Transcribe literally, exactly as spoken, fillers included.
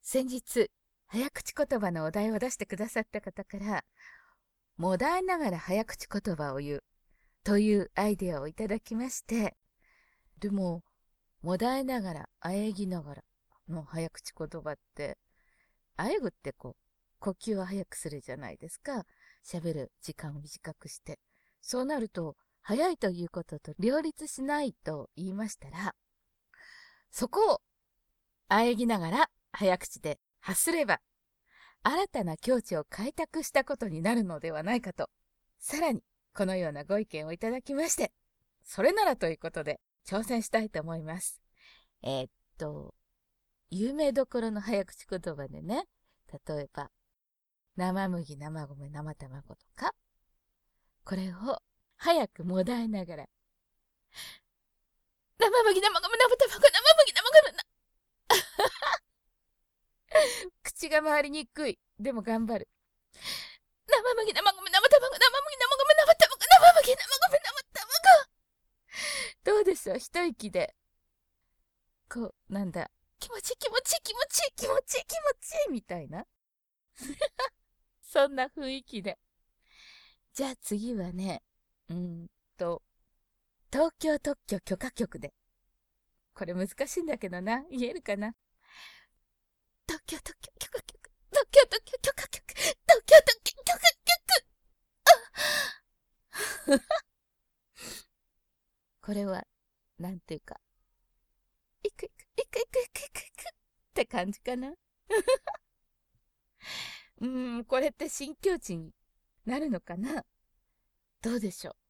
先日、早口言葉のお題を出してくださった方から、もだえながら早口言葉を言うというアイデアをいただきまして、でも、もだえながら、あえぎながらの早口言葉って、あえぐってこう、呼吸を早くするじゃないですか。喋る時間を短くして。そうなると、早いということと両立しないと言いましたら、そこを、あえぎながら早口で発すれば、新たな境地を開拓したことになるのではないかと、さらにこのようなご意見をいただきまして、それならということで挑戦したいと思います。えーっと、有名どころの早口言葉でね、例えば、生麦、生米、生卵とか、これを早くもだえながら、生麦、生米、生卵、生麦、生米、な口が回りにくい。でも頑張る。生麦、生米、生卵、生麦、生米、生卵、生麦、生米、生卵。どうでしょう、一息で。こう、なんだ。気持ちいい、気持ちいい、気持ちいい、気持ちいい、気持ちいい、みたいな。そんな雰囲気で。じゃあ次はね、うーんと、東京特許許可局で。これ難しいんだけどな。言えるかな。東京特許許可局。東京特許許可局。東京特許許可局。これは、なんていうか、いくいく、いくいくいくいくいくって感じかな。うーん、これって新境地になるのかな。どうでしょう。